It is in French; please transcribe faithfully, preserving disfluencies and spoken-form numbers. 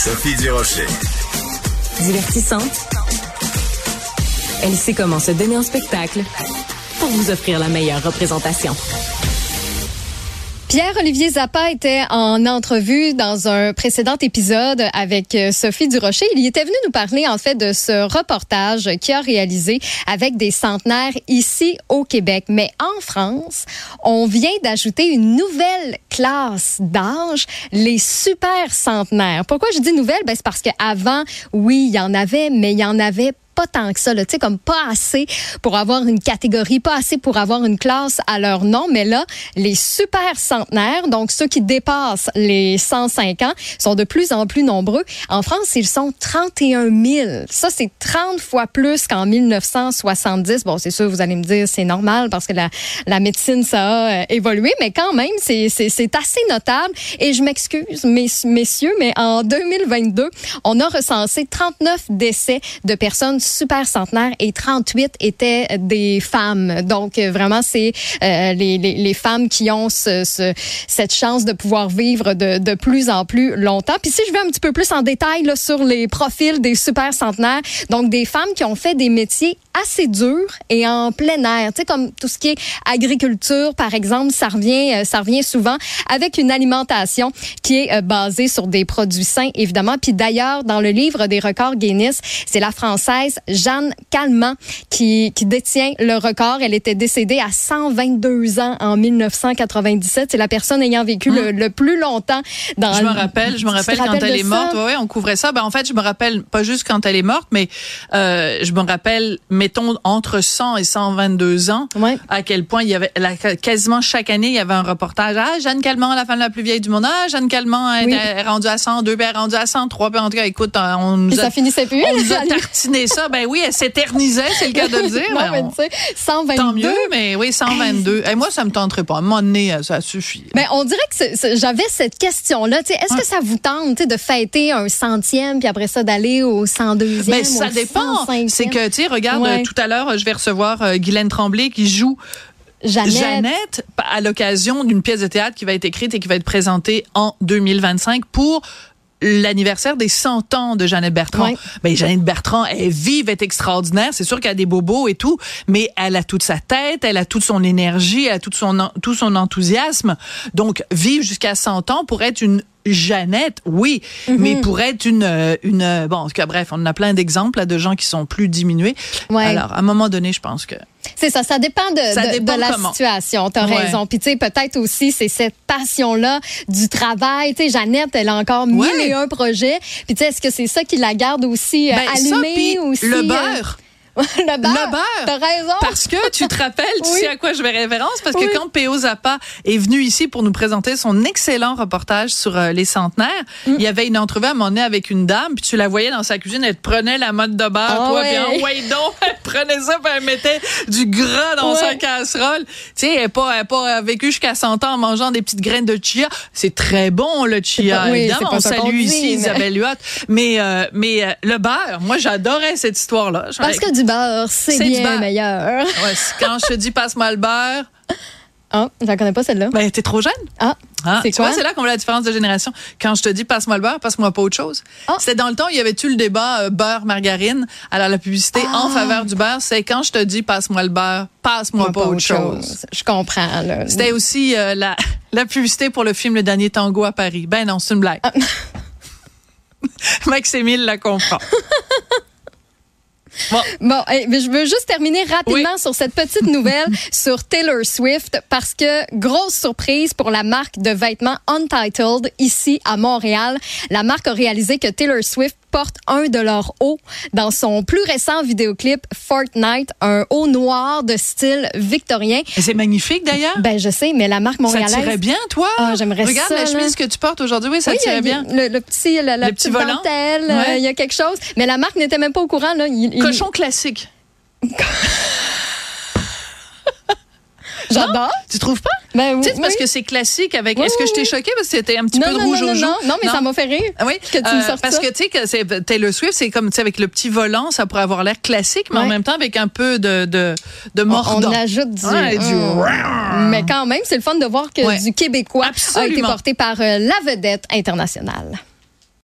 Sophie Durocher. Divertissante. Elle sait comment se donner en spectacle pour vous offrir la meilleure représentation. Pierre-Olivier Zappa était en entrevue dans un précédent épisode avec Sophie Durocher. Il y était venu nous parler, en fait, de ce reportage qu'il a réalisé avec des centenaires ici au Québec. Mais en France, on vient d'ajouter une nouvelle classe d'âge, les super centenaires. Pourquoi je dis nouvelle? Ben, c'est parce qu'avant, oui, il y en avait, mais il y en avait pas tant que ça, tu sais, comme pas assez pour avoir une catégorie, pas assez pour avoir une classe à leur nom. Mais là, les super centenaires, donc ceux qui dépassent les cent cinq ans, sont de plus en plus nombreux. En France, ils sont trente et un mille. Ça, c'est trente fois plus qu'en mille neuf cent soixante-dix. Bon, c'est sûr, vous allez me dire, c'est normal parce que la, la médecine, ça a euh, évolué, mais quand même, c'est, c'est, c'est assez notable. Et je m'excuse, mes, messieurs, mais en deux mille vingt-deux, on a recensé trente-neuf décès de personnes super centenaires et trente-huit étaient des femmes. Donc, vraiment, c'est euh, les, les, les femmes qui ont ce, ce, cette chance de pouvoir vivre de, de plus en plus longtemps. Puis si je vais un petit peu plus en détail là, sur les profils des super centenaires, donc des femmes qui ont fait des métiers assez durs et en plein air, tu sais, comme tout ce qui est agriculture, par exemple, ça revient, ça revient souvent avec une alimentation qui est basée sur des produits sains, évidemment. Puis d'ailleurs, dans le livre des records Guinness, c'est la Française Jeanne Calment qui, qui détient le record. Elle était décédée à cent vingt-deux ans en mille neuf cent quatre-vingt-dix-sept. C'est la personne ayant vécu mmh. le, le plus longtemps dans Je me rappelle, je me rappelle quand elle est morte. Oui, ouais, on couvrait ça. Ben, en fait, je me rappelle pas juste quand elle est morte, mais euh, je me rappelle, mettons, entre cent et cent vingt-deux ans, ouais. à quel point il y avait, la, quasiment chaque année, il y avait un reportage. Ah, Jeanne Calment, la femme la plus vieille du monde. Ah, Jeanne Calment oui. est rendue à cent deux, puis elle est rendue à cent trois. Puis en tout cas, écoute, on nous et a, ça finissait plus. On nous a tartiné ça. Ben oui, elle s'éternisait, c'est le cas de le dire. non, mais on... tu sais, cent vingt-deux. Tant mieux, mais oui, cent vingt-deux. Et moi, ça me tenterait pas. À un moment donné, ça suffit. Mais on dirait que c'est, c'est, j'avais cette question-là. Tu sais, est-ce ouais. que ça vous tente de fêter un centième, puis après ça, d'aller au cent deuxième? Mais ça dépend. cent cinquième? C'est que, tu sais, regarde, ouais. tout à l'heure, je vais recevoir euh, Guylaine Tremblay qui joue Jeannette. Jeannette à l'occasion d'une pièce de théâtre qui va être écrite et qui va être présentée en deux mille vingt-cinq pour l'anniversaire des cent ans de Jeannette Bertrand. Oui. Ben, Jeannette Bertrand, elle est vive, elle est extraordinaire. C'est sûr qu'elle a des bobos et tout, mais elle a toute sa tête, elle a toute son énergie, elle a tout son, tout son enthousiasme. Donc, vivre jusqu'à cent ans pour être une Jeannette, oui, mm-hmm. mais pour être une, une, bon, en tout cas, bref, on en a plein d'exemples là, de gens qui sont plus diminués. Ouais. Alors, à un moment donné, je pense que c'est ça, ça dépend de, ça de, dépend de la comment. situation. T'as ouais. raison. Puis tu sais, peut-être aussi, c'est cette passion-là du travail. Tu sais, Jeannette, elle a encore mille ouais. et un projets. Puis tu sais, est-ce que c'est ça qui la garde aussi euh, ben, allumée ça, aussi? Le beurre. Le beurre. Le beurre. T'as raison. Parce que tu te rappelles, tu oui. sais à quoi je fais référence? Parce que oui. quand P O Zappa est venu ici pour nous présenter son excellent reportage sur euh, les centenaires, mm. il y avait une entrevue à un moment donné avec une dame, puis tu la voyais dans sa cuisine, elle te prenait la mode de beurre, oh toi, ouais. puis en ouais donc, elle prenait ça, puis elle mettait du gras dans ouais. sa casserole. Tu sais, elle n'a pas, elle pas vécu jusqu'à cent ans en mangeant des petites graines de chia. C'est très bon, le chia. Pas, oui, évidemment, on salue ici mais... Isabelle Huot. Mais, euh, mais euh, le beurre, moi, j'adorais cette histoire-là. Parce que du beurre, c'est, c'est bien beurre. Meilleur. Ouais, quand je te dis passe-moi le beurre. Ah, j'en connais pas celle-là. Ben, t'es trop jeune. Ah, ah c'est tu quoi? vois, c'est là qu'on voit la différence de génération. Quand je te dis passe-moi le beurre, passe-moi pas autre chose. Ah. C'était dans le temps, il y avait-tu le débat euh, beurre-margarine. Alors, la publicité ah. en faveur du beurre, c'est quand je te dis passe-moi le beurre, passe-moi pas, pas autre chose. chose. Je comprends, là. C'était aussi euh, la, la publicité pour le film Le Dernier Tango à Paris. Ben non, c'est une blague. Ah. Max-Émile la comprend. Bon, bon mais je veux juste terminer rapidement oui. sur cette petite nouvelle sur Taylor Swift parce que grosse surprise pour la marque de vêtements Untitled ici à Montréal. La marque a réalisé que Taylor Swift porte un de leurs hauts dans son plus récent vidéoclip Fortnite, un haut noir de style victorien. C'est magnifique d'ailleurs. Ben je sais, mais la marque montréalaise. Ça tirait bien, toi. Ah, j'aimerais Regarde ça. Regarde la chemise là. Que tu portes aujourd'hui, oui, ça oui, tirait bien. Le, le petit, la, la le petite petit volant. dentelle, il ouais. euh, y a quelque chose. Mais la marque n'était même pas au courant là. Il, il... Cochon classique. J'adore. Non, tu trouves pas? Ben, tu sais, oui. parce que c'est classique avec. Oui, Est-ce que oui, je t'ai oui. choqué parce que c'était un petit non, peu de non, rouge non, au non, joue? Non, non, mais non. ça m'a fait rire. Oui, que tu euh, me sortes parce ça. que tu sais que c'est Taylor Swift, c'est comme tu sais avec le petit volant, ça pourrait avoir l'air classique, mais ouais. en même temps avec un peu de de de mordant. On, on ajoute du. Ouais, du... Mmh. Mais quand même, c'est le fun de voir que ouais. du québécois Absolument. a été porté par euh, la vedette internationale.